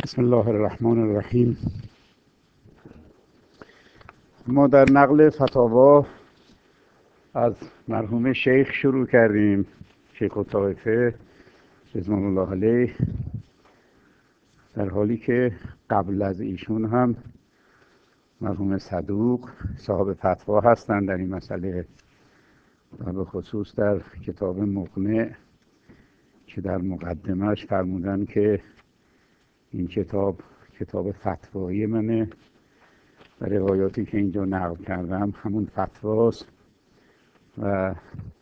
بسم الله الرحمن الرحیم. ما در نقل فتاوا از مرحوم شیخ شروع کردیم، شیخ الطائفه رضوان الله علیه، در حالی که قبل از ایشون هم مرحوم صدوق صاحب فتوا هستند در این مسئله و به خصوص در کتاب مقنع که در مقدمهش فرمودن که این کتاب فتوایی منه و روایاتی که اینجا نقل کردم همون فتواست و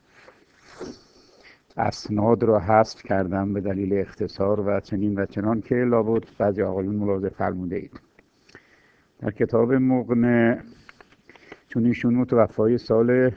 اسناد را حذف کردم به دلیل اختصار و چنین و چنان که لابد بعضی آقایون ملاحظه فرموده اید. در کتاب مقنع چون ایشون متوفای سال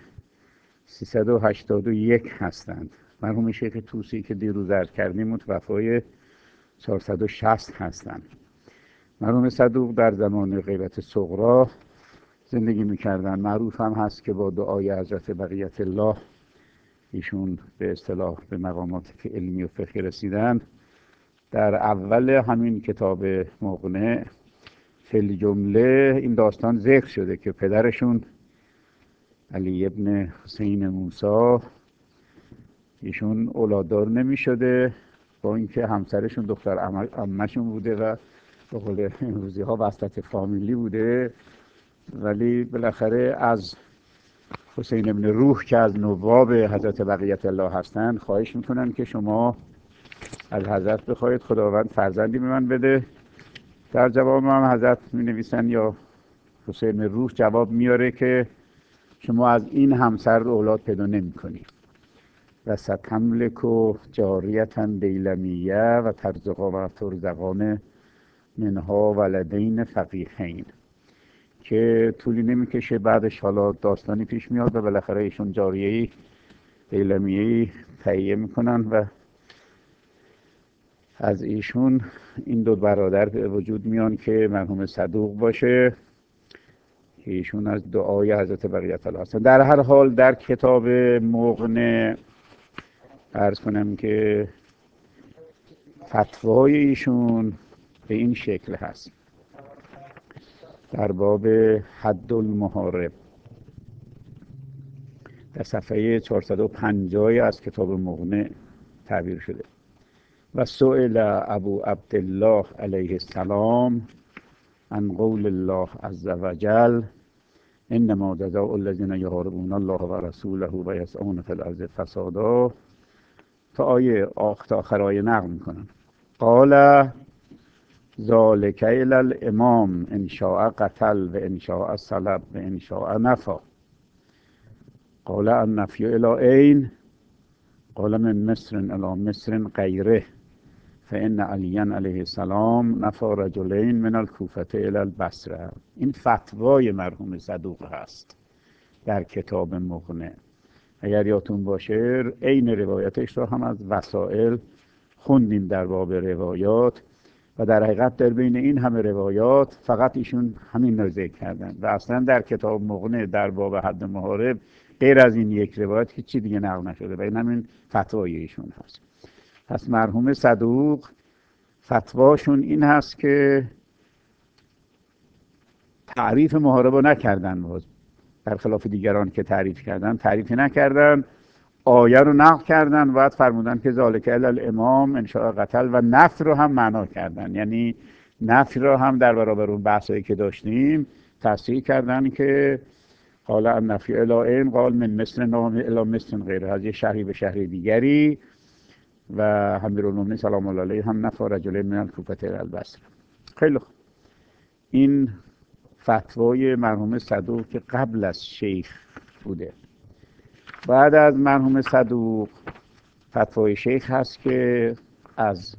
381 هستند، مرحوم شیخ طوسی که دیروز عرض کردیم متوفای 460 هستند. مرحوم صدوق در زمان غیبت صغرا زندگی میکردن. معروف هم هست که با دعای حضرت بقیت الله ایشون به اصطلاح به مقامات علمی و فقهی رسیدن. در اول همین کتاب مقنع فی الجمله این داستان ذکر شده که پدرشون علی ابن حسین موسی ایشون اولاددار نمی شده، با اینکه همسرشون دختر عمه‌شون بوده و به قول امروزی ها وصلت فامیلی بوده، ولی بالاخره از حسین ابن روح که از نواب حضرت بقیت الله هستند خواهش میکنن که شما از حضرت بخواید خداوند فرزندی به من بده. در جواب هم حضرت می نویسن یا حسین ابن روح جواب میاره که شما از این همسر اولاد پیدا نمی کنی و ستملک و جاریتا دیلمیه و ترزقان منها ولدین فقیهین، که طولی نمیکشه بعدش حالا داستانی پیش میاد و بالاخره ایشون جاریه‌ای دیلمیه‌ای تهیه میکنن و از ایشون این دو برادر به وجود میان که مرحوم صدوق باشه که ایشون از دعای حضرت بقیت الله هستن. در هر حال در کتاب مقنع عرض کنم که فتوای ایشون به این شکل هست. در باب حد المحارب در صفحه 450 از کتاب مقنع تعبیر شده: و سئل ابو عبدالله علیه السلام عن قول الله عز وجل انما جزاء الذین یحاربون الله و رسوله و یسعون فی الارض فسادا، تا آخر آیه نقل میکنن. قال ذالک الی الامام ان شاء قتل و ان شاء صلب و ان شاء نفی. قال النفی الی این؟ قال من مصر الی مصر غیره فان علی علیه السلام نفی رجلین من الکوفه الی البصره. این فتوای مرحوم صدوق هست در کتاب مقنع. اگر یادتون باشه عین روایتش را هم از وسائل خوندیم در باب روایات و در حقیقت در بین این همه روایات فقط ایشون همین رو ذکر کردن و اصلا در کتاب مقنع در باب حد محارب غیر از این یک روایت هیچی دیگه نقل نشده و این همین فتوای ایشون هست. پس مرحوم صدوق فتواشون این هست که تعریف محاربه نکردن، در خلاف دیگران که تعریفی نکردن، آیه رو نقل کردن و بعد فرمودن که ذالک الی الامام ان شاء قتل و نفی رو هم معنا کردن. یعنی نفی رو هم در برابر اون بحثایی که داشتیم تصحیح کردن که قال النفی الی این قال من مصر الی مصر غیره، از یه شهری به شهر دیگری. و امیرالمومنین سلام الله علیه هم نفی رجلین من الکوفه الی البصره. خیلی خوب، این فتوای مرحوم صدوق که قبل از شیخ بوده. بعد از مرحوم صدوق فتوای شیخ هست که از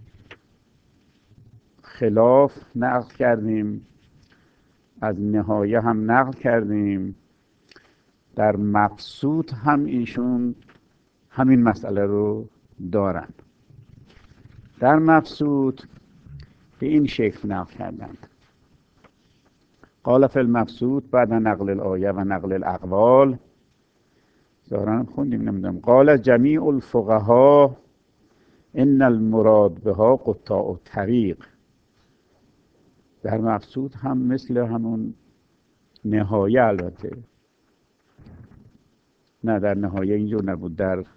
خلاف نقل کردیم، از نهایه هم نقل کردیم. در مبسوط هم ایشون همین مسئله رو دارن. در مبسوط به این شکل نقل کردند: قال فی المبسوط بعد نقل الآیه و نقل الاقوال، ظاهرا خوندیم نمیدونم، قال جمیع الفقهاء ان المراد بها قطاع الطریق در مقصود هم مثل همون نهایه، البته نه در نهایه اینجور نبود،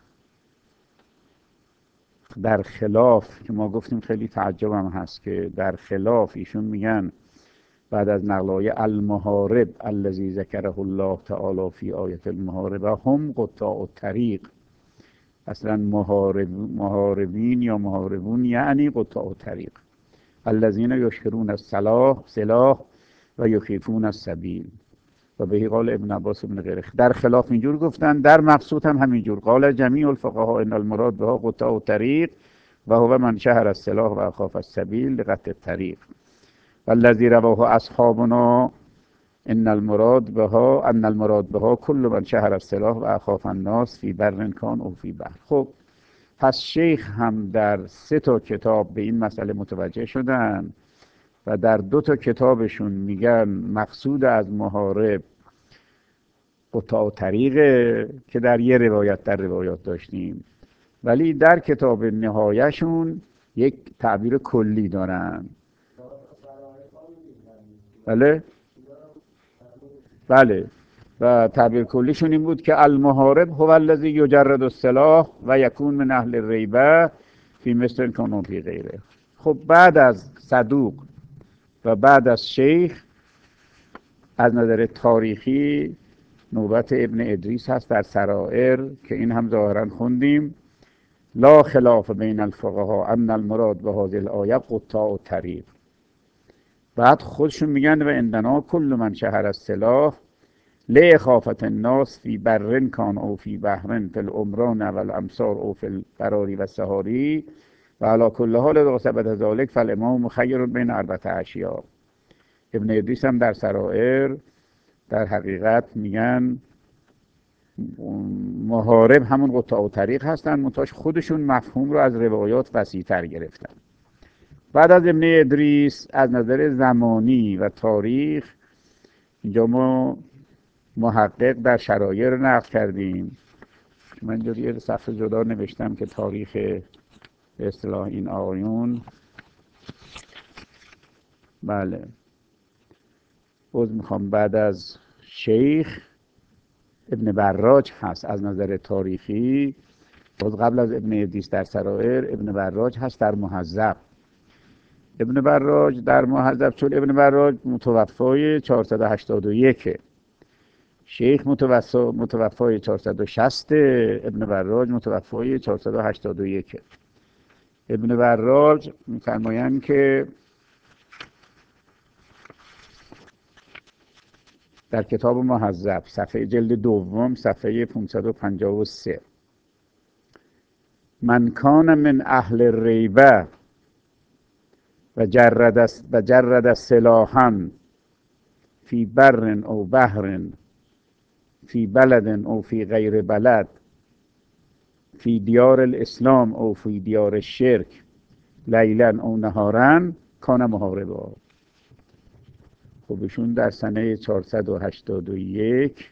در خلاف که ما گفتیم خیلی تعجبم هست که در خلاف ایشون میگن بعد از نقل آیه المحارب الذی ذکره الله تعالی فی آیه المحاربه هم قطاع الطریق. اصلا محاربین یا محاربون یعنی قطاع الطریق، الذین یشهرون السلاح و یخیفون السبیل و به قال ابن عباس ابن غیره. در خلاف اینجور گفتن، در مقصود هم همینجور. قال جمیع الفقهاء ان المراد بها قطاع الطریق و هو من شهر السلاح و اخاف السبیل لقطع الطریق. والذی رواه اصحابنا ان المراد بها كل من شهر السلاح و اخاف الناس فی بر کان او فی بحر. خب پس شیخ هم در 3 کتاب به این مسئله متوجه شدن و در 2 کتابشون میگن مقصود از محارب قطاع طریقه که در یه روایت در روایات داشتیم، ولی در کتاب نهایهشون یک تعبیر کلی دارن. بله و تعبیر کلیشون این بود که المحارب هو الذی یجرد السلاح و یکون من اهل الریبه فی مثل کانون فی غیره. خب بعد از صدوق و بعد از شیخ از نظر تاریخی نوبت ابن ادریس هست در سرائر که این هم ظاهرا خوندیم. لا خلاف بین الفقهاء ان المراد به هذه الآیه قطاع الطریق. بعد خودشون میگن و عندنا کل من شهر السلاح لاخافة الناس فی بر کان او فی بحر فی العمران و الامصار او فی البراری و السهاری و علی کل حال اذا ثبت ذلک فالامام مخیر بین 4 اشیاء. ابن ادریس هم در سرائر در حقیقت میگن محارب همون قطاع طریق هستن، منتها خودشون مفهوم رو از روایات وسیع‌تر گرفتن. بعد از ابن ادریس از نظر زمانی و تاریخ اینجا ما محقق در شرایع نقل کردیم. من اینجا یه صفحه جدا نوشتم که تاریخ به اصطلاح این آقایون، بله عذر میخوام، بعد از شیخ ابن براج هست از نظر تاریخی، باز قبل از ابن ادریس در سرائر ابن براج هست در مهذب. ابن براج در مهذب چون ابن براج متوفای 481، شیخ متوفای 460، ابن براج متوفای 481. ابن براج می‌فرمایند که در کتاب مهذب صفحه جلد دوم صفحه 553 من کان من اهل الریبه و جرد سلاحا فی بر او بحر فی بلد او فی غیر بلد فی دیار الاسلام او فی دیار الشرک لیلا او نهارا کان محاربا. خب ایشون در سنه 481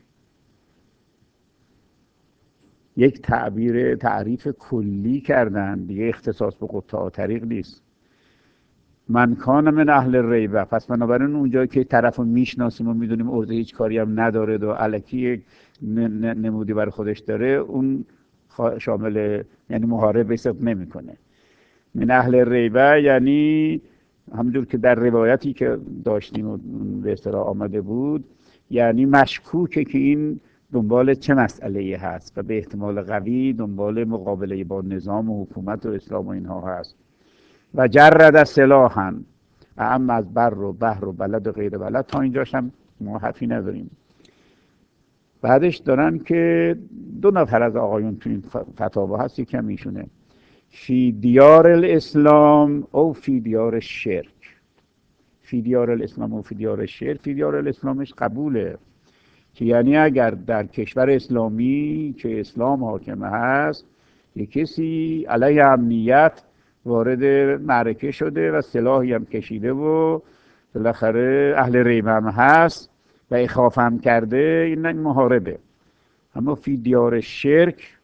یک تعریف کلی کردن دیگه، اختصاص به قطاع طریق نیست. من کان من اهل الریبه، پس بنابراین اونجا که طرف رو میشناسیم و میدونیم عرضه هیچ کاری هم نداره و الکی نمودی بر خودش داره، اون شامل یعنی محارب حساب نمیکنه. من اهل الریبه یعنی همونجور که در روایتی که داشتیم و به اصطلاح آمده بود، یعنی مشکوکه که این دنبال چه مسئله‌ای هست و به احتمال قوی دنبال مقابله با نظام و حکومت و اسلام و اینها هست. و جرد سلاحا، اما از بر و بحر و بلد و غیر بلد، تا اینجاش هم ما حرفی نداریم. بعدش دارن که 2 نفر از آقایون تو این فتاوا هست، یکی هم ایشونه، فی دیار الاسلام او فی دیار الشرک. فی دیار الاسلام او فی دیار الشرک، فی دیار الاسلامش قبوله که یعنی اگر در کشور اسلامی که اسلام حاکم هست یک کسی علیه امنیت وارد معرکه شده و سلاحی هم کشیده و بالاخره اهل ریبه هم هست و اخاف هم کرده، این محاربه. اما فی دیار شرک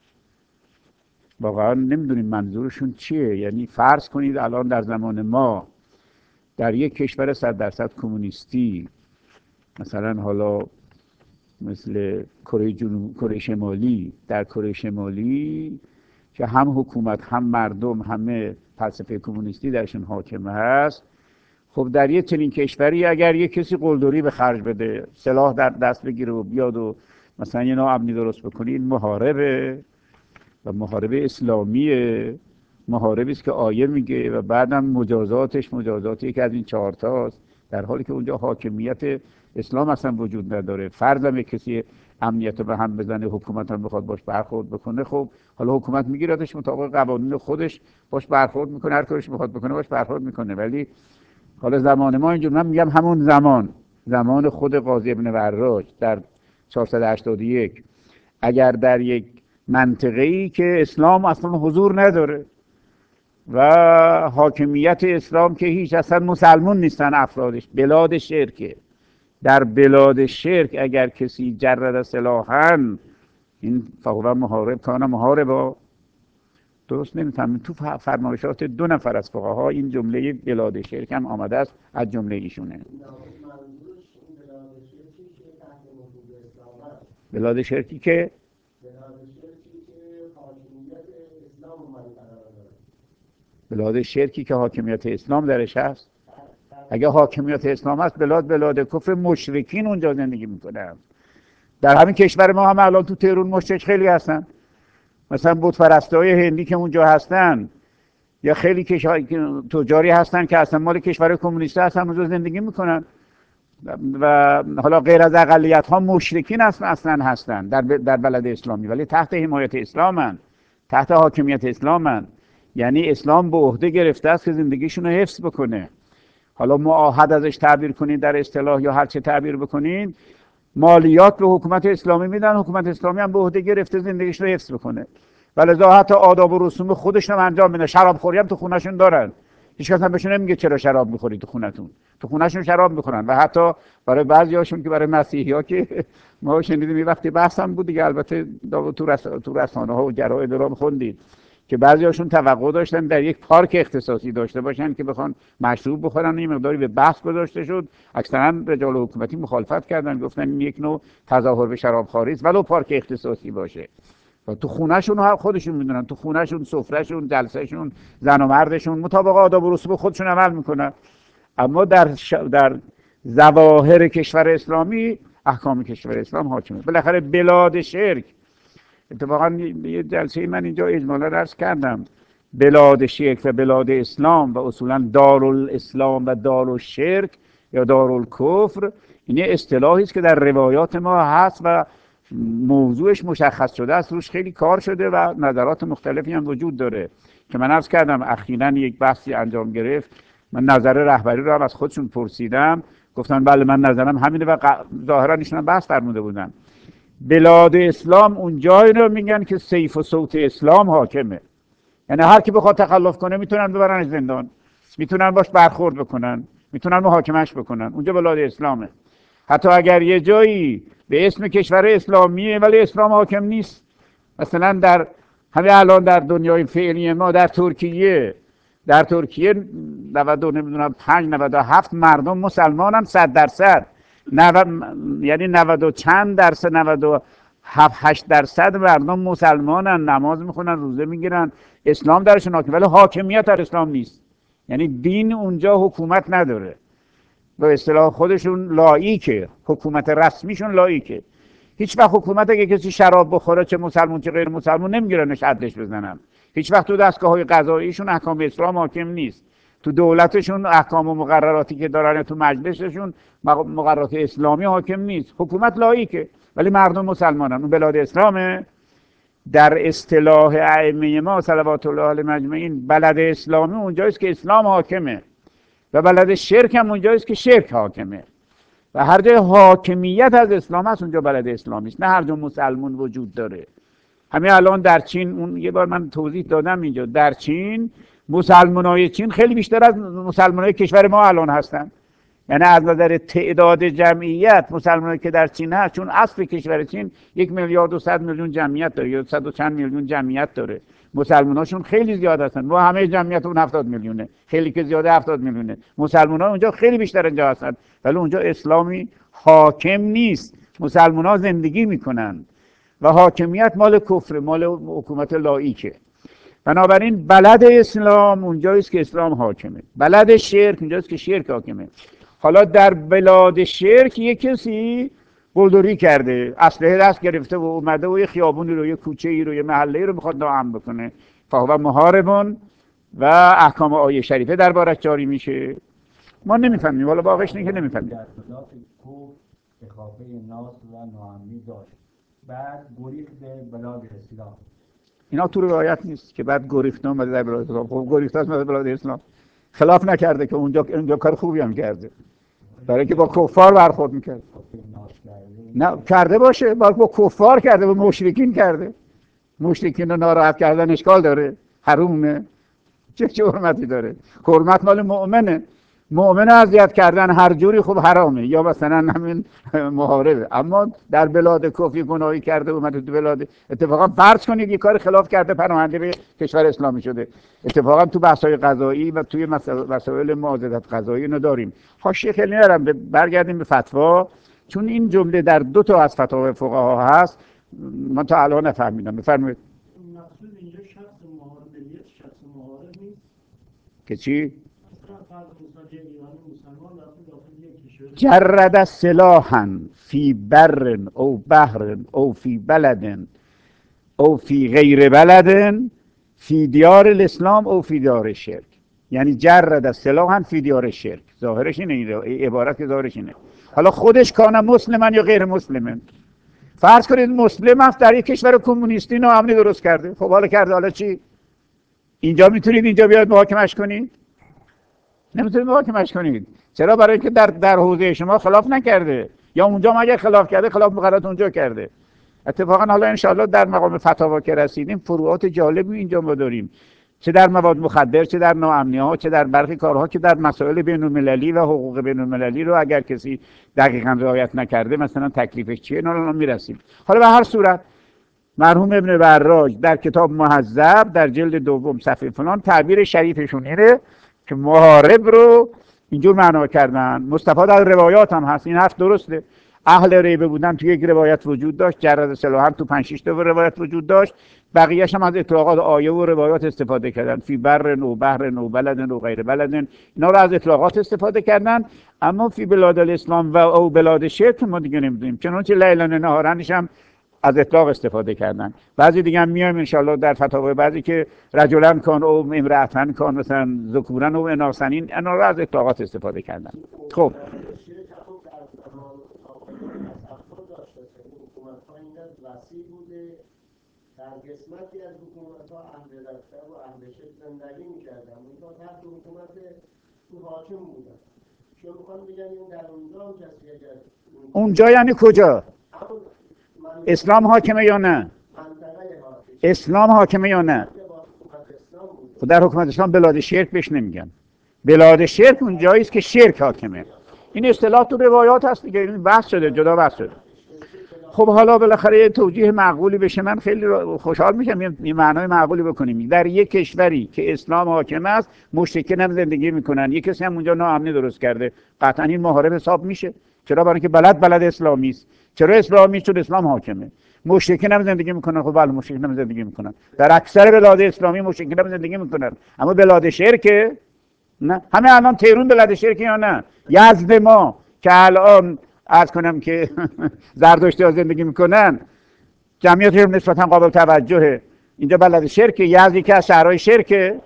واقعا نمیدونیم منظورشون چیه. یعنی فرض کنید الان در زمان ما در یک کشور 100% کمونیستی، مثلا حالا مثل کره شمالی، در کره شمالی که هم حکومت هم مردم همه فلسفه کمونیستی درشون حاکم هست، خب در یه چنین کشوری اگر یه کسی قلدری به خرج بده، سلاح در دست بگیره و بیاد و مثلا یه نوع امنی درست بکنه، این محاربه و محاربه اسلامیه، محاربی است که آیه میگه و بعدم مجازاتش یکی از این 4 تاست، در حالی که اونجا حاکمیت اسلام اصلا وجود نداره. فرضم کسی امنیت رو به هم بزنه، حکومت هم بخواد باش برخورد بکنه، خب حالا حکومت میگیردش مطابق قوانین خودش باش برخورد میکنه، هر کارش میخواد بکنه باش برخورد میکنه. ولی حالا زمان ما اینجور، من میگم همون زمان خود قاضی ابن وراج در 481، اگر در یک منطقه‌ای که اسلام اصلا حضور نداره و حاکمیت اسلام که هیچ اصلا مسلمون نیستن افرادش، بلاد شرکه، در بلاد شرک اگر کسی جرد سلاحاً، این فهو محارب کان محاربا، درست نمیفهمید. تو فرمایشات 2 نفر از فقها این جمله بلاد شرک هم آمده است، از جمله ایشونه. بلاد شرکی که بلاد شرکی که حاکمیت اسلام درش هست. اگه حاکمیت اسلام هست، بلاد کفر مشرکین اونجا زندگی میکنن. در همین کشور ما هم الان تو تهران مشرک خیلی هستن، مثلا بت پرستای هندی که اونجا هستن، یا خیلی تجاری هستن که اصلا مال کشور کمونیست هستن، اونجا زندگی میکنن و حالا غیر از اقلیت ها مشرکین اصلا هستن در بلد اسلامی، ولی تحت حمایت اسلامن، تحت حاکمیت اسلامن. یعنی اسلام به عهده گرفته است که زندگیشون رو حفظ بکنه. حالا معاهد ازش تعبیر کنین در اصطلاح یا هر چه تعبیر بکنین، مالیات به حکومت اسلامی میدن، حکومت اسلامی هم به عهده گرفته زندگیش رو حفظ بکنه. ولذا حتی آداب و رسوم خودشون هم انجام میدن. شراب خوری هم تو خونه‌شون دارن، هیچ کس هم بهشون نمیگه چرا شراب میخوری تو خونتون، تو خونه‌شون شراب میخورن. و حتی برای بعضیاشون که برای مسیحی‌ها که ما شنیدیم وقتی بحثم بود دیگه، البته تو رسانه‌ها و جراید رو خوندید که بعضیاشون توقع داشتن در یک پارک اختصاصی داشته باشن که بخوان مشروب بخورن. این مقداری به بحث گذاشته شد، اکثرا رجال حکومتی مخالفت کردن، گفتن این یک نوع تظاهر به شرابخواری است ولو پارک اختصاصی باشه. و تو خونه‌شون خودشون میدونن، تو خونه‌شون، سفره‌شون، جلسه‌شون، زن و مردشون مطابق آداب و رسوم خودشون عمل میکنن. اما در ظواهر کشور اسلامی احکام کشور اسلام حاکمه. بالاخره بلاد شرک، اتفاقا یه جلسه من اینجا اجمالا عرض کردم، بلاد شرک و بلاد اسلام و اصولا دارالاسلام و دارالشرک یا دارالکفر، این اصطلاحی است که در روایات ما هست و موضوعش مشخص شده است، روش خیلی کار شده و نظرات مختلفی هم وجود داره که من عرض کردم اخیراً یک بحثی انجام گرفت، من نظر رهبری رو هم از خودشون پرسیدم، گفتن بله من نظرم همینه و ظاهرا ایشون هم بحث فرموده بودن. بلاد اسلام اون جایی رو میگن که سیف و صوت اسلام حاکمه، یعنی هر کی بخواد تخلف کنه میتونن ببرنش زندان، میتونن باش برخورد بکنن، میتونن محاکمش بکنن. اونجا بلاد اسلامه. حتی اگر یه جایی به اسم کشور اسلامیه ولی اسلام حاکم نیست، مثلا در همین الان در دنیای فعلی ما در ترکیه 92 نمیدونم 5-97 مردم مسلمانن 100%، یعنی 90 و چند درصد، 97-8% مردم مسلمانن، نماز میخونن، روزه میگیرن، اسلام درشون حاکم، ولی حاکمیت در اسلام نیست. یعنی دین اونجا حکومت نداره، به اصطلاح خودشون لاییکه، حکومت رسمیشون لاییکه. هیچ وقت حکومت اگه کسی شراب بخوره، چه مسلمون چه غیر مسلمون، نمیگیرنش حدش بزنن. هیچ وقت تو دستگاه‌های قضاییشون احکام اسلام حاکم نیست، تو دولتشون احکام و مقرراتی که دارن، تو مجلسشون مقررات اسلامی حاکم نیست. حکومت لاییکه ولی مردم مسلمانن. اون بلاد اسلامه. در اصطلاح ائمه ما صلوات الله علیهم اجمعین، بلد اسلامی اونجاییست که اسلام حاکمه و بلد شرک هم اونجاییست که شرک حاکمه. و هر جای حاکمیت از اسلام هست اونجا بلد اسلامی است، نه هر جا مسلمون وجود داره. همین الان در چین، اون یه بار من توضیح دادم اینجا، در چین مسلمانای چین خیلی بیشتر از مسلمانای کشور ما الان هستن. یعنی از نظر تعداد جمعیت مسلمانایی که در چین هست، چون اصل کشور چین 1,200,000,000 جمعیت داره یا 100 و چند میلیون جمعیت داره، مسلماناشون خیلی زیاد هستن. ما همه جمعیت اون 70 میلیونه، خیلی که زیاده 70 میلیونه. مسلمان‌ها اونجا خیلی بیشتر اینجا هستن، ولی اونجا اسلامی حاکم نیست. مسلمان‌ها زندگی میکنن و حاکمیت مال کفر، مال حکومت لاییکه. بنابراین بلد اسلام اونجاییست که اسلام حاکمه، بلد شرک اونجاست که شرک حاکمه. حالا در بلاد شرک یک کسی قلدری کرده، اسلحه دست گرفته و اومده و یه خیابونی رو، یه کوچه ای رو، یه محله ای رو میخواد ناامن بکنه، فهو محاربون و احکام آیه شریفه دربارش جاری میشه. ما نمیفهمیم، والا واقعش اینه که نمیفهمیم. در صدات کوف اخافه ناس و ناامنی داشت، بعد گریخت بلاد اسلام. اینا تو روایت نیست که بعد گریخته اومده در بلاد اسلام. خب گریخته است بلاد اسلام، خلاف نکرده که اونجا کار خوبی هم کرده، برای که با کفار برخورد میکرد. نه کرده باشه، با کفار کرده، با مشرکین کرده. مشرکین رو ناراحت کردن اشکال داره؟ حرومه؟ چه حرمتی داره؟ حرمت مال مؤمنه. مؤمن اذیت کردن هر جوری خب حرامه، یا مثلا همین محاربه. اما در بلاد کفر گناهی کرده اومده تو بلاد، اتفاقا فرض کنید یه کار خلاف کرده پناهنده به کشور اسلامی شده. اتفاقا تو بحث‌های قضایی و توی مسائل معاضدت قضایی اینو داریم. حاشیه خیلی نرم، برگردیم به فتوا، چون این جمله در 2 تا از فتاوی فقها هست، من تا الان نفهمیدم. بفرمایید. مقصود اینجا شخص محارب شخص محارب نیست که چی؟ جرد جرد سلاحا فی بر او بحر او فی بلد او فی غیر بلد فی دیار الاسلام او فی دیار الشرک. یعنی جرد سلاحا فی دیار الشرک، ظاهرش اینه، عبارت که ظاهرش اینه. حالا خودش کانه مسلمن یا غیر مسلمن. فرض کنید مسلم است، در یک کشور کمونیستی ناامنی درست کرده. خب حالا کرده، حالا چی؟ اینجا میتونید اینجا بیاد محاکمش کنید؟ نمیتونید محاکمش کنید. چرا؟ برای اینکه در حوزه شما خلاف نکرده، یا اونجا مگه خلاف کرده، خلاف مقررات اونجا کرده. اتفاقا حالا انشاءالله در مقام فتاوا که رسیدیم فروعات جالبی اینجا ما داریم، چه در مواد مخدر، چه در ناامنی‌ها، چه در برخی کارها که در مسائل بین‌المللی و حقوق بین‌المللی رو اگر کسی دقیقاً رعایت نکرده مثلا تکلیفش چیه، اینا میرسیم. حالا به هر صورت مرحوم ابن براج در کتاب مهذب در جلد 2 صفحه فلان تعبیر شریفشون اینه که محارب رو اینجور معنا کردن. مستفاد از روایات هم هست، این حرف درسته. اهل ریبه بودن تو یک روایت وجود داشت، جرد سلاح هم تو 5-6 تا روایت وجود داشت، بقیه‌اش هم از اطلاقات آیه و روایات استفاده کردن. فی بر و بحر و بلد و غیر بلد، اینا رو از اطلاقات استفاده کردن. اما فی بلاد الاسلام و او بلاد شرک ما دیگه نمیدونیم، چنانچه لیلن نهارنش هم از اطلاق استفاده کردن. بعضی دیگه هم میایم انشالله در فتاوی بعضی که رجلن کان او امرأتن کان، مثلا ذکورن و اناثنین، اینا رو از اطلاقات استفاده کردن. خب در قسمتی از حکومت‌ها اهل دفتر و اهل شرک زندگی می‌کردن، اونها تحت حکومت تو حاکم بودن. چون می‌خوام بگم این در اونجا هم کسی اگر اونجا یعنی کجا؟ اسلام حاکمه یا نه؟ اسلام حاکمه یا نه؟ خب در حکومت اسلام بلاد شرک بهش نمیگن. بلاد شرک اونجایی است که شرک حاکمه. این اصطلاح تو روایات هست دیگه، این بحث شده، جدا بحث شده. خب حالا بالاخره یه توجیه معقولی بشه، من خیلی خوشحال میشم یه معنای معقولی بکنیم. در یک کشوری که اسلام حاکم است، مشرکین هم زندگی میکنن، یک کسی هم اونجا ناامنی درست کرده، قطعا این محارب حساب میشه. چرا؟ برای اینکه بلد اسلامی است. چرا اسلامی؟ چون اسلام حاکمه. مشرکین هم زندگی میکنن. خب بله، مشرکین هم زندگی میکنن در اکثر بلاد اسلامی، مشرکین هم زندگی میکنن. اما بلاد شرک نه. همه الان تهران بلاد شرک یا نه؟ یزد ما که الان عرض کنم که زردشتی ها زندگی میکنن، جمعیتشون نسبتا قابل توجهه، اینجا بلد شرکه. یزدی که از شهرهای شرکه.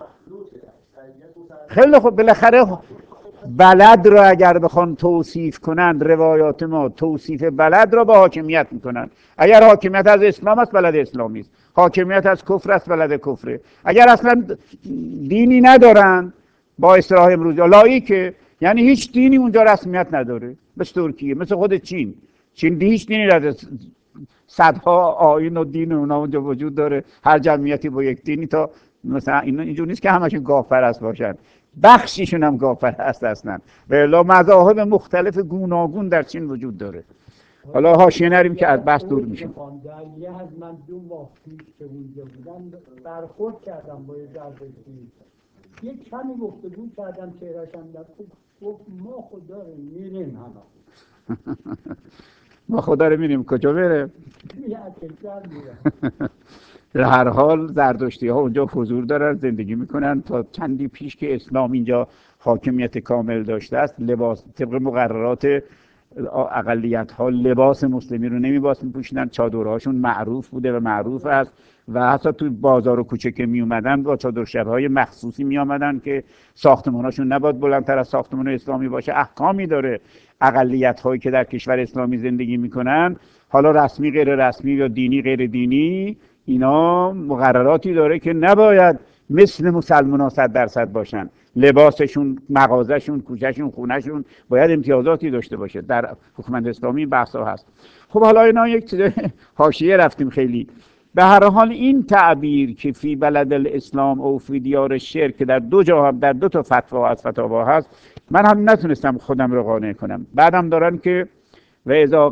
خیلی خوب، بالاخره بلد رو اگر بخوان توصیف کنند روایات ما، توصیف بلد رو با حاکمیت میکنن. اگر حاکمیت از اسلام است، بلد اسلامی است. حاکمیت از کفر است، بلد کفره. اگر اصلا دینی ندارن، با اصطلاح امروزی لاییکه، یعنی هیچ دینی اونجا رسمیت نداره، مثل ترکیه، مثل خود چین. هیچ دینی نداره، صدها آیین و دین اونا اونجا وجود داره، هر جمعیتی با یک دینی. تا مثلا اینجور نیست که همشون گاو پرست باشن، بخشیشون هم گاو پرست هستن. به الا مذاهب مختلف گوناگون در چین وجود داره. حالا حاشیه نریم که از بحث دور میشیم. در یه از من 2 ماه پیش که اونجا بودم برخورد کردم با یه زردشتی، یه کمی گفتگو کردم، چهره‌شم گفت ما خدا رو میریم همه. ما خدا رو میریم کجا بره؟ یه کشور میرم. در هر حال زردشتی ها اونجا حضور دارن، زندگی میکنن. تا چندی پیش که اسلام اینجا حاکمیت کامل داشته است، لباس طبق مقررات اقلیت ها لباس مسلمی رو میپوشیدن. چادرهاشون معروف بوده و معروف است و حتی تو بازار و کوچه که می اومدن با چادر شب‌های مخصوصی می آمدن که ساختماناشون نباید بلندتر از ساختمان اسلامی باشه. احکامی داره. اقلیت هایی که در کشور اسلامی زندگی میکنن، حالا رسمی غیر رسمی یا دینی غیر دینی، اینا مقرراتی داره که نباید مثل مسلمان‌ها 100% باشن. لباسشون، مغازهشون، کوچهشون، خونهشون باید امتیازاتی داشته باشه. در حکومت اسلامی این بحثا هست. خب حالا اینا یک چیز حاشیه رفتیم خیلی. به هر حال این تعبیر که فی بلد الاسلام او فی دیار شرک در 2 جا هم در 2 تا فتوا از فتاوا هست، من هم نتونستم خودم رو قانع کنم. بعدم دارن که و اذا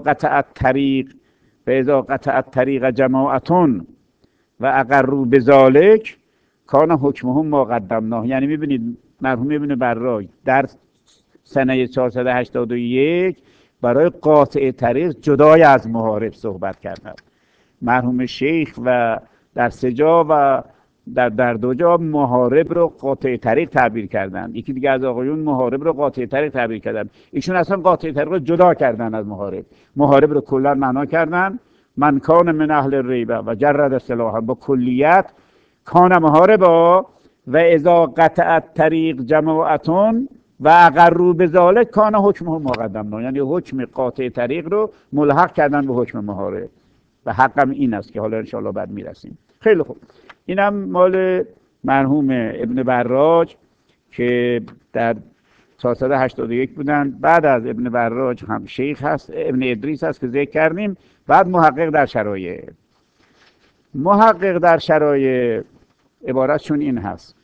قطعت طریق جماعتون و اقروا بذالک کان حکمهم ما قدمناه. یعنی میبینید مرحوم ابن براج در سنه 481 برای قاطع طریق جدای از محارب صحبت کردن. مرحوم شیخ و در 3 جا و در 2 جا محارب رو قاطع طریق تعبیر کردن. یکی دیگه از آقایون محارب رو قاطع طریق تعبیر کردن. ایشون اصلا قاطع طریق رو جدا کردن از محارب. محارب رو کلا معنا کردن من کان من اهل ریبه و جرد سلاحا، با کلیت کان محاربا و اذا قطعت طریق جماعتون و اقروا بذالک کان حکمهم ما قدمنا. یعنی حکم قاطع طریق رو ملحق کردن به حکم محارب و حقم این است که حالا انشاءالله بعد میرسیم. خیلی خوب، اینم مال مرحوم ابن براج که در 481 بودن. بعد از ابن براج هم شیخ هست، ابن ادریس هست که ذکر کردیم. بعد محقق در شرایع. محقق در شرایع عبارتشون این هست.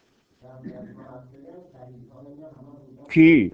کی؟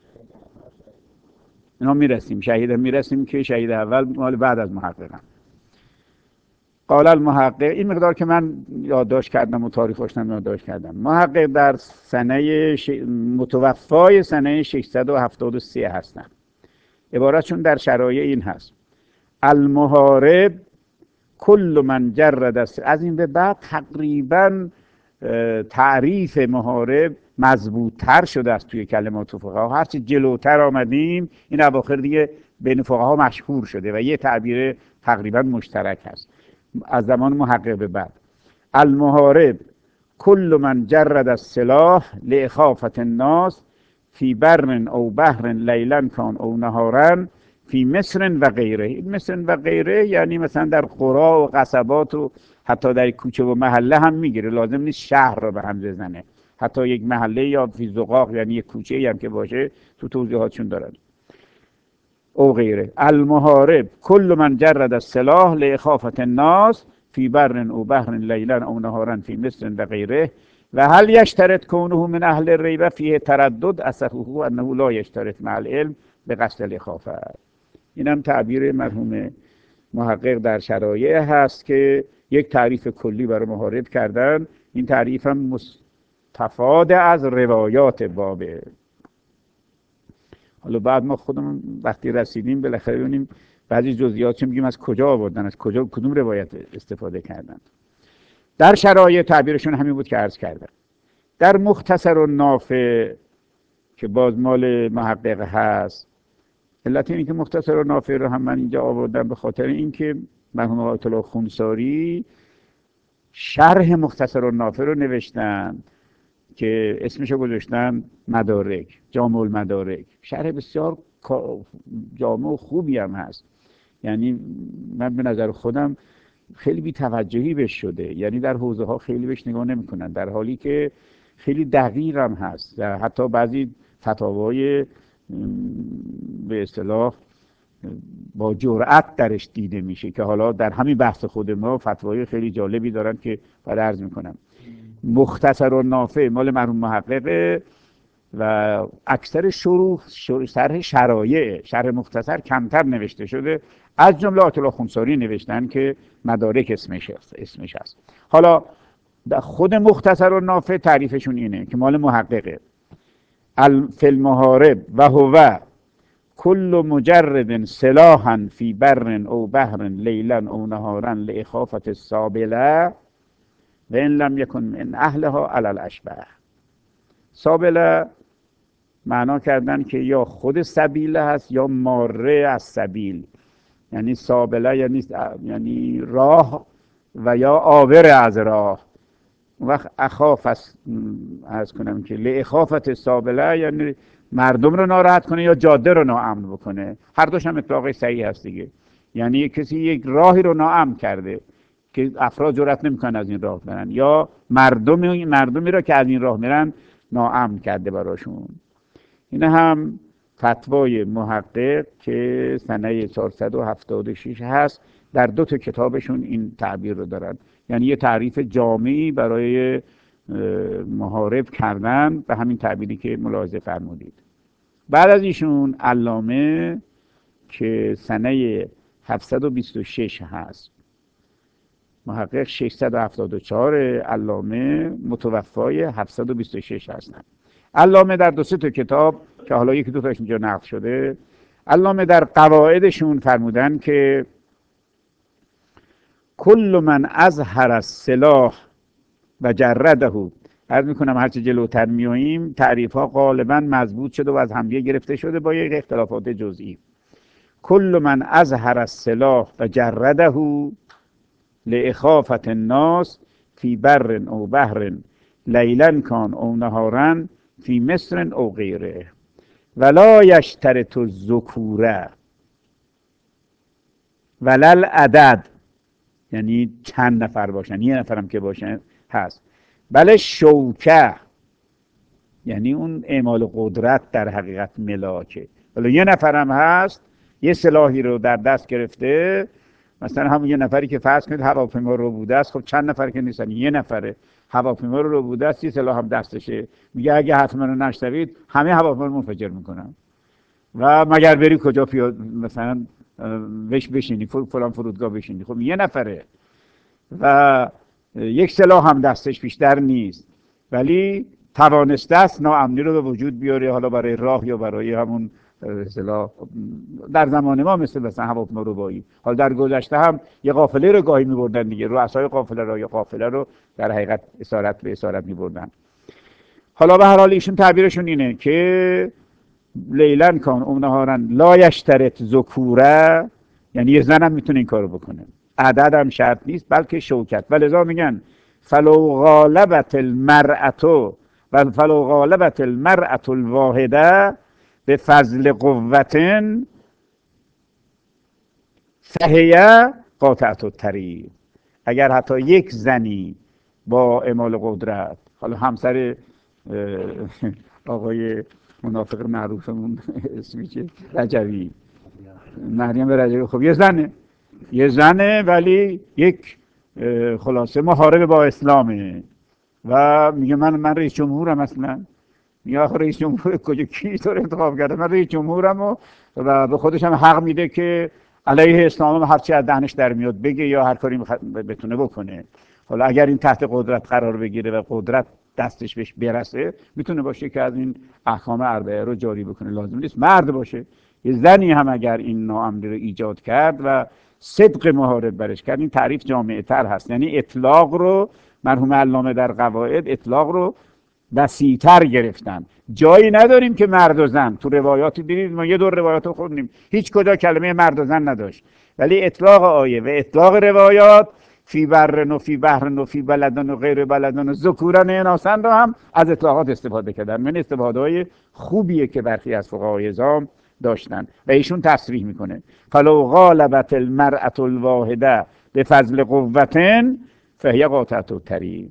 اینا میرسیم، شهید میرسیم که شهید اول مال بعد از محقق هم. قال المحقق، این مقدار که من یادداشت کردم و تاریخش هم یادداشت کردم. محقق در سنه متوفای سنه 673 هستن. عبارتشون در شرایع این هست: المحارب کل من جرد است. از این به بعد تقریبا تعریف محارب مضبوط‌تر شده است توی کلمات فقها. هرچی جلوتر آمدیم این اواخر دیگه بین فقها مشهور شده و یه تعبیر تقریبا مشترک هست از زمان محقق به بعد. المحارب کل من جرد السلاح لاخافة الناس فی بر او بحر لیلا کان او نهارا فی مصر و غیره. این مصر و غیره یعنی مثلا در قرا و قصبات و حتی در کوچه و محله هم میگیره. لازم نیست شهر رو به هم بزنه. حتی یک محله یا فی زقاق یعنی یک کوچه هم که باشه تو توضیحاتشون دارن. او غیره. المحارب کل من جرد السلاح لاخافة الناس فی بر او بحر لیلا او نهارا فی مصر و غیره و هل یشترط کونه من اهل الریبه فیه تردد اصحه انه لا یشترط مع العلم به قصد الاخافه. اینم تعبیر مرحوم محقق در شرایع هست که یک تعریف کلی برای محارب کردن. این تعریف هم مستفاد از روایات بابه. حالا بعد ما خودمون وقتی رسیدیم بالاخره ببینیم بعضی جزئیات چه میگیم از کجا آوردن، از کجا کدوم روایت استفاده کردن. در شرایع تعبیرشون همین بود که عرض کردم. در مختصر و نافع که باز مال محقق هست، علت اینه که مختصر و نافع رو هم من اینجا آوردم به خاطر اینکه مرحوم آیت الله خونساری شرح مختصر و نافع رو نوشتن که اسمشو گذاشتن مدارک، جامع المدارک. شرح بسیار جامع و خوبی هم هست. یعنی من به نظر خودم خیلی بی توجهی بهش شده، یعنی در حوزه ها خیلی بهش نگاه نمی‌کنن، در حالی که خیلی دقیق هم هست. حتی بعضی فتاوای به اصطلاح با جرأت درش دیده میشه که حالا در همین بحث خود ما فتوای خیلی جالبی دارن که بعد عرض میکنم. مختصر و نافع مال مرحوم محقق و اکثر شرح شرح مختصر کمتر نوشته شده، از جمله آیت الله خونساری نوشتن که مدارک اسمش هست. حالا خود مختصر و نافع تعریفشون اینه که مال محققه: فی المحارب و هو کل مجرد سلاحا فی بر او بحر لیلا او نهارا لاخافة السابله و ان لم یکن من اهلها علی الاشبه. سابله معنا کردن که یا خود سبیله هست یا ماره از سبیل، یعنی سابله یعنی راه و یا عابر از راه. اون وقت اخاف از کنم که لاخافة سابله یعنی مردم رو ناراحت کنه یا جاده رو ناامن بکنه. هر دوش هم اطلاق صحیح هست دیگه، یعنی کسی یک راهی رو ناامن کرده که افراد جرئت نمیکنن از این راه برن، یا مردمی رو که از این راه میرن ناامن کرده براشون. این هم فتوای محقق که سنه 476 هست. در 2 تا کتابشون این تعبیر رو دارن، یعنی یه تعریف جامعی برای محارب کردن به همین تعبیری که ملاحظه فرمودید. بعد از ایشون علامه که سنه 726 هست، محقق 674، علامه متوفای 726 هستن. علامه در 2 تا کتاب که حالا 1-2 تاش اینجا نقل شده، علامه در قواعدشون فرمودن که کل من اظهر السلاح و جرده، عرض میکنم هرچه جلوتر میاییم تعریف ها غالبا مضبوط شده و از همدیگه گرفته شده با یک اختلافات جزئی. کل من اظهر السلاح و جرده لاخافة الناس فی بر او بحر لیلا کان او نهارا فی مصر او غیره ولا یشترط الذکوره ولا العدد، یعنی چند نفر باشن، 1 نفرم که باشن هست، بله شوکه یعنی اون اعمال قدرت در حقیقت ملاکه. ولی 1 نفرم هست یه سلاحی رو در دست گرفته، مثلا همون 1 نفری که فرض کنید هواپیما رو بوده است، خب چند نفر که نیستن، 1 نفره هواپیما رو بوده است، 30 سلاح هم دستشه، میگه اگه حتما رو نشنوید همه هواپیما رو منفجر میکنم و مگر بری کجا مثلا بشینی فلان فرودگاه بشینی. خب 1 نفره و 1 سلاح هم دستش بیشتر نیست، ولی توانسته است ناامنی رو به وجود بیاره، حالا برای راه یا برای همون اصطلاح در زمان ما مثلا هواپیما ربایی. حالا در گذشته هم یه قافله رو گاهی می‌بردن دیگه، رؤسای قافله رو یا قافله رو در حقیقت اسارت به اسارت می‌بردن. حالا به هر حال ایشون تعبیرشون اینه که لیلا کان او نهارا لا یشترط ذکوره، یعنی یه زن هم میتونه این کارو بکنه، عدد هم شرط نیست بلکه شوکت. ولذا میگن فلو غالبت المرأة و فلو غالبت المرأة الواحده به فضل قوتن فهیه قاطعة الطریق. اگر حتی 1 زنی با اعمال قدرت، حالا همسر آقای منافق معروفمون اسمی چه؟ رجوی، مریم رجوی، خب یه زنه ولی یک خلاصه محارب با اسلامه و میگه من رئیس جمهورم. اصلا میگه آخه رئیس جمهور کجا، کی تو رو انتخاب کرده؟ من رئیس جمهورم و به خودش هم حق میده که علیه اسلام هم هرچی از دهنش در میاد بگه یا هر کاری بتونه بکنه. حالا اگر این تحت قدرت قرار بگیره و قدرت دستش بهش برسه میتونه باشه که از این احکام 4 رو جاری بکنه، لازم نیست مرد باشه. یه زنی هم اگر این ناامنی رو ایجاد کرد و صدق محارب برش کرد، این تعریف جامعه تر هست. یعنی اطلاق رو مرحوم علامه در قواعد اطلاق رو وسیع‌تر گرفتن. جایی نداریم که مرد و زن، تو روایاتی دیدید ما یه دور روایات رو خوندیم هیچ کجا کلمه مرد و زن نداشت، ولی اطلاق آیه و اطلاق روایات فی برن و فی بحرن و فی بلدن و غیر بلدن و ذکورن اناسن رو هم از اطلاقات استفاده کردن. من استفاده‌های خوبیه که برخی از فقهای عظام داشتن و ایشون تصریح میکنه فلو غالبت المرأة الواحده به فضل قوتن فهی قاطعة الطریق.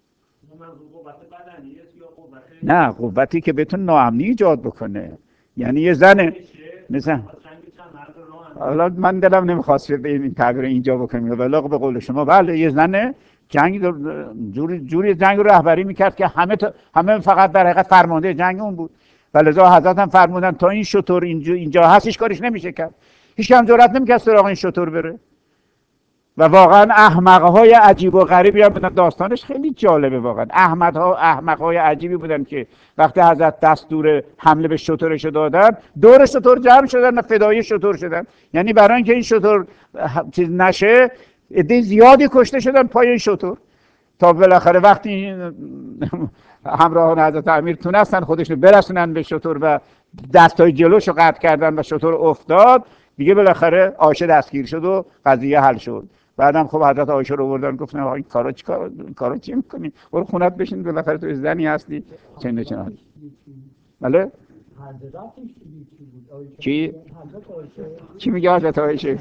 نه، قوتی که بتون ناامنی ایجاد بکنه. یعنی یه زن مثلا، حالا من دلم نمیخواست این تعبیر اینجا بکنیم، ولی به قول شما بله یه زنه جنگ جوری جنگ رو رهبری میکرد که همه فقط در حقیقت فرمانده جنگ اون بود و لذا حضرت هم فرمودن تا این شتر اینجا هست هیچ کارش نمیشه کرد. هیچ هم جرئت نمیکرد سراغ این شتر بره و واقعا احمقهای عجیب و غریبی هم بودن. داستانش خیلی جالبه واقعا. احمقهای عجیبی بودن که وقتی حضرت دستور حمله به شترش دادن دور شتر جمع شدن و فدای شتر شدن. یعنی برای اینکه این شتر چیز نشه عده زیادی کشته شدن پای این شتر تا بالاخره وقتی همراهان حضرت امیر تونستن خودشون برسونن به شتر و دستای جلوشو قطع کردن و شتر افتاد دیگه بالاخره عایشه دستگیر شد و قضیه حل شد. بعدم خب حضرت عایشه رو آوردن گفتن آقا این کارا چی میکنی؟ برو خونت بشین بالاخره تو زنی هستی چنده چنان. بله؟ کی میگه حضرت عایشه؟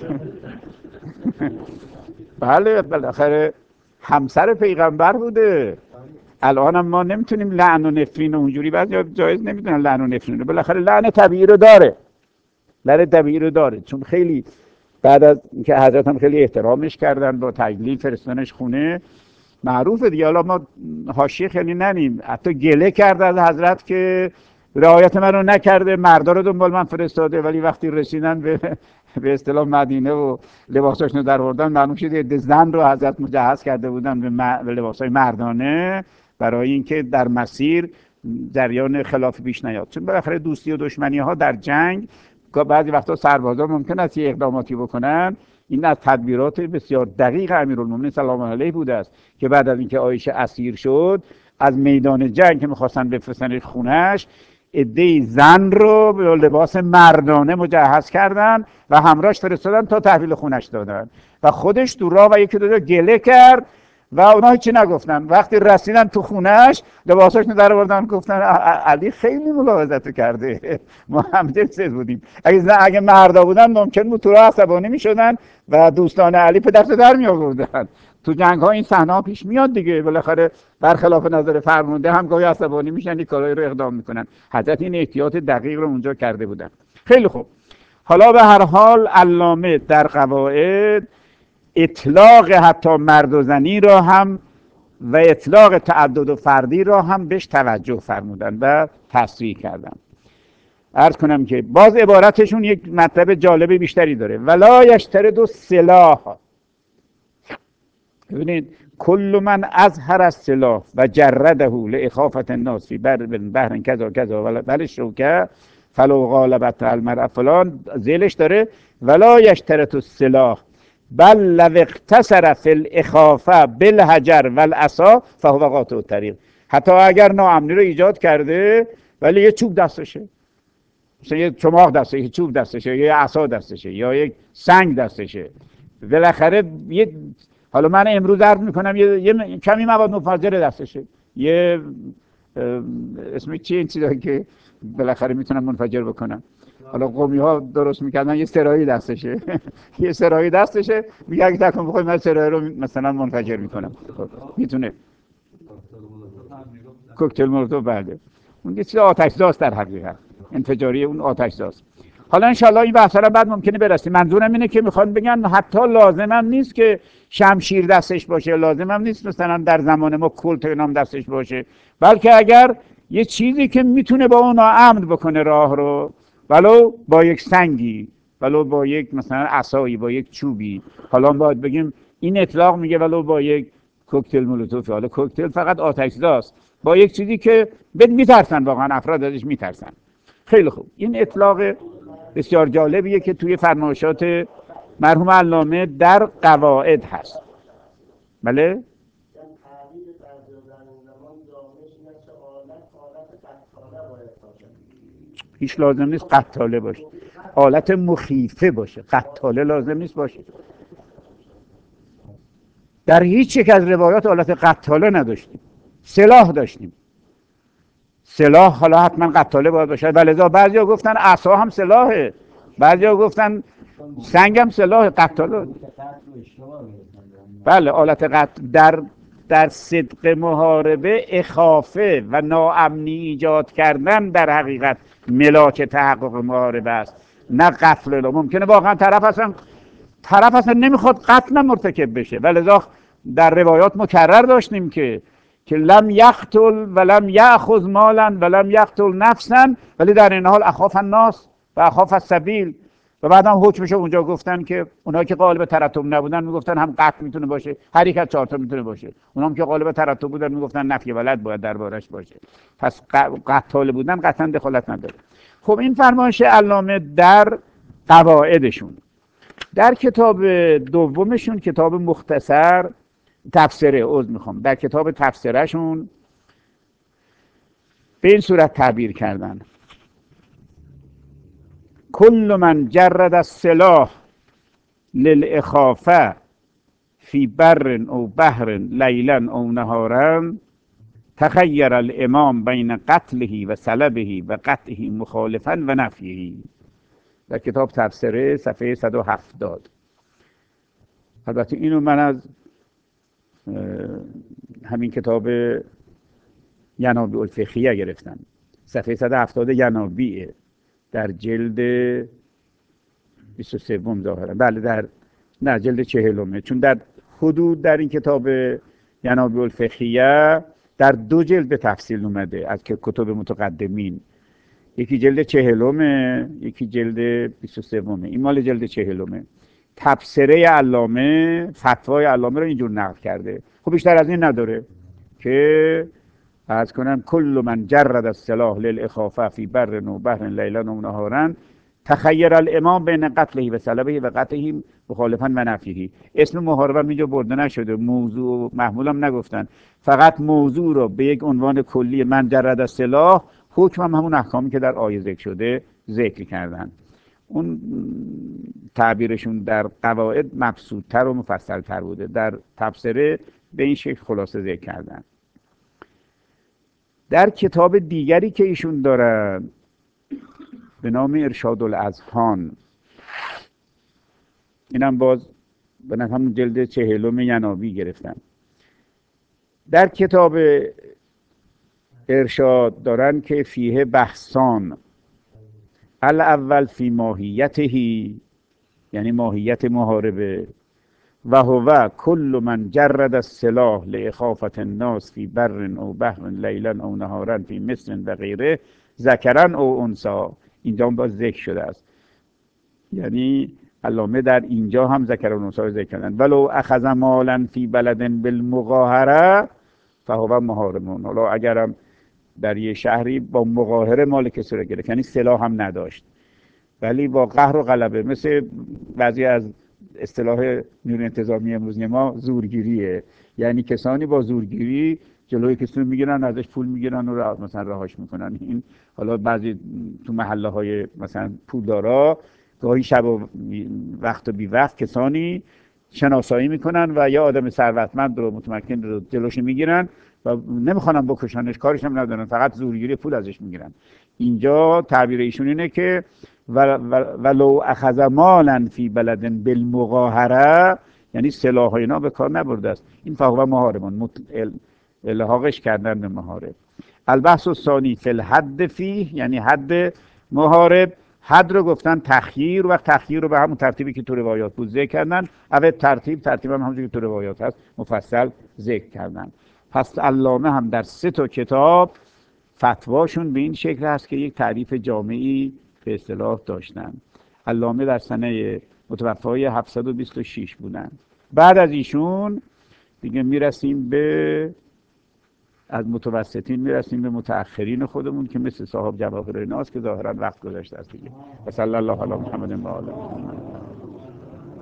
بله بالاخره همسر پیغمبر بوده. الان هم ما نمیتونیم لعن و نفرین و اونجوری بعضی جایز نمیدونن لعن و نفرین رو. بالاخره لعن طبیعی رو داره. لعن طبیعی رو داره چون خیلی بعد از اینکه حضرت هم خیلی احترامش کردن با تجلیل فرستانش خونه معروفه دیگه. حالا ما حاشیه خیلی ننیم. حتی گله کرد از حضرت که رعایت من رو نکرده مردا رو دنبال من فرستاده ولی وقتی رسیدن به اصطلاح مدینه و لباساشون رو در آوردن معلوم شد زن رو حضرت مجهز کرده بودن به لباسای مردانه برای اینکه در مسیر جریان خلاف پیش نیاد. چون بالاخره دوستی و دشمنی ها در جنگ بعضی وقتا سربازا ممکن است یه اقداماتی بکنن. این از تدبیرات بسیار دقیق امیرالمومنین سلام علیه بوده است که بعد از اینکه عایشه اسیر شد از میدان جنگ که می‌خواستن بفرستن خونه‌اش عده‌ای زن رو به لباس مردانه مجهز کردن و همراهش فرستادن تا تحویل خونش دادن و خودش تو راه و یکی دو گله کرد و اونا هیچی نگفتن. وقتی رسیدن تو خونهش لباساشونو در آوردن گفتن علی خیلی ملاحظت کرده ما هم دلسوز بودیم. اگه مردا بودن ممکن بود تو راه عصبانی میشدن و دوستان علی پدرت در می آوردن. تو جنگ ها این صحنه ها پیش میاد دیگه. بالاخره برخلاف نظر فرمانده هم گاهی عصبانی میشن این کارهای رو اقدام میکنن. حضرت این احتیاط دقیق رو اونجا کرده بودن. خیلی خوب. حالا به هر حال علامه در قواعد اطلاق حتی مرد و زنی را هم و اطلاق تعدد و فردی را هم بهش توجه فرمودن و تصریح کردن. عرض کنم که باز عبارتشون یک مطلب جالب بیشتری داره. ولا یشترط سلاح. ببینید کل من اظهر السلاح و جرده لاخافه الناس فی بحر کذا کذا ولی شوکه فلو غالبت المرء فلان ذیلش داره ولا یشترط السلاح بل لو اقتصر فی الاخافه بالحجر والعصا فهو قاطع الطریق. حتی اگر ناامنی رو ایجاد کرده ولی یه چوب دستشه، مثلا یه چماق دستشه، یه چوب دستشه، یه عصا دستشه یا یک سنگ دستشه، بالاخره حالا من امروز عرض میکنم یه کمی مواد مفجر دستشه، یه اسمش چیه این چیزایی که بالاخره میتونن منفجر بکنن. حالا قومی ها درست میکردن یه سرایی دستشه یه سرایی دستشه میگه اگه تکن بخوای من سرایی رو مثلا منفجر میکنم. میتونه کوکتل مولوتوف بعده اون یه چیز آتش‌زاست در حقیقت، انفجاری اون آتش‌زاست. حالا انشالله این بحثا رو بعد ممکنه برسیم. منظورم اینه که میخوان بگن حتی لازمم نیست که شمشیر دستش باشه، لازمم نیست مثلا در زمان ما کلت نام دستش باشه، بلکه اگر یه چیزی که میتونه با اون امن بکنه راه رو، ولو با یک سنگی، ولو با یک مثلا عصایی، با یک چوبی، حالا باید بگیم این اطلاق میگه ولو با یک کوکتل مولوتوف. حالا کوکتل فقط آتش‌زاست، با یک چیزی که میترسن، واقعا افراد ازش میترسن. خیلی خوب. این اطلاق بسیار جالبیه که توی فرمایشات مرحوم علامه در قواعد هست. بله؟ هیچ لازم نیست قتاله باشه، آلت مخیفه باشه، قتاله لازم نیست باشه. در هیچ یک از روایات آلت قتاله نداشتیم، سلاح داشتیم. سلاح حالا حتما قتاله باید باشه، ولذا بعضیا گفتن عصا هم سلاحه، بعضیا گفتن سنگ هم سلاح، قتاله. بله آلت قتل در صدق محاربه اخافه و ناامنی ایجاد کردن در حقیقت ملاک تحقق محاربه است، نه قتل. ممکنه واقعا طرف اصلا نمیخواد قتل مرتکب بشه، ولذا در روایات مکرر داشتیم که لم یقتل و لم یأخذ مالا و لم یقتل نفسا، ولی در این حال اخاف الناس و اخاف السبیل. و بعد هم حکمش اونجا گفتن که اونها که قالب ترتب نبودن میگفتن هم قتل میتونه باشه، هر یک از 4 تا میتونه باشه. اونها که قالب ترتب بودن میگفتن نفی ولد باید دربارش باشه. پس قتال بودن قطعا دخالت نداره. خب این فرمایش علامه در قواعدشون. در کتاب دومشون، کتاب مختصر تفسیره، در کتاب تفسیرشون به این صورت تعبیر کردن: کل من جرد السلاح للاخافه فی بر او بحر لیلا او نهارا تخیر الامام بین قتله و سلبه و قطعه مخالفا و نفیه. در کتاب تفسیره صفحه 170. البته اینو من از همین کتاب ینابی الفقهیه گرفتم، صفحه 170 ینابیه، در جلد 23 ظاهرا، بله در جلد 40، چون در حدود در این کتاب ینابی الفقهیه در 2 جلد به تفصیل اومده از که کتب متقدمین، یکی جلد 40، یکی جلد 23. این مال جلد 40. تفسیره علامه، فتوای علامه رو اینجور نقل کرده. خب بیشتر از این نداره که عرض کنم کل من جرد السلاح للاخافه فی بر و بحر لیلا و نهارا تخیر الامام بین قتله و سلبه و قطعه مخالفا و نفیه. اسم محاربه اینجا برده نشده، موضوع محمول هم نگفتن، فقط موضوع رو به یک عنوان کلی من جرد السلاح، حکم هم همون احکامی که در آیه ذکر شده ذکر کردن. اون تعبیرشون در قواعد مبسوط‌تر و مفصل‌تر بوده، در تفسیره به این شکل خلاصه ذکر کردن. در کتاب دیگری که ایشون دارن به نام ارشاد الاذهان، اینم باز به همون جلد 40 ینابی گرفتم. در کتاب ارشاد دارن که فیه بحثان: الاول فی ماهیتهی، یعنی ماهیت محاربه، و هو کل من جرد السلاح لاخافة الناس فی بر او بحر لیلا او نهارا فی مصر و غیره ذکرا او انثی. اینجا هم باز ذکر شده است، یعنی علامه در اینجا هم ذکر و انثی ذکر کردن. ولو اخذ مالا فی بلد بالمغاهره فهو محارم. حالا اگرم در یه شهری با مغاهره مال کسی رو گرفت، یعنی سلاح هم نداشت، ولی با قهر و غلبه، مثل بعضی از اصطلاح نیروی انتظامی امروز ما زورگیریه، یعنی کسانی با زورگیری جلوی کسی رو میگیرن، ازش پول میگیرن و مثلا رهاش میکنن. این حالا بعضی تو محله های مثلا پولدارا گاهی شب و وقت و بی وقت کسانی شناسایی میکنن و یا آدم ثروتمند رو متمکن رو جلوش میگیرن و نمیخوانن بکشنش، کارش هم ندارن، فقط زورگیری پول ازش میگیرن. اینجا تعبیر ایشون اینه که ولو اخذ مالا فی بلد بالمغاهره، یعنی سلاح اینا به کار نبرده است، این فهو محاربان، الحاقش کردن به محارب. البحث الثانی فی الحد فیه، یعنی حد محارب. حد رو گفتن تخییر، و تخییر رو به همون ترتیبی که تو روایات بود ذکر کردن، اول ترتیب هم همونجوری که تو روایات هست مفصل ذکر کردن. پس علامه هم در 3 کتاب فتواشون به این شکل هست که یک تعریف جامعی به اصطلاح داشتن. علامه در سنه متوفای 726 بودن. بعد از ایشون دیگه میرسیم به، از متوسطین میرسیم به متأخرین خودمون که مثل صاحب جواهر ناس که ظاهرا وقت گذاشته است دیگه. و صلی الله علی محمد و آله محمد.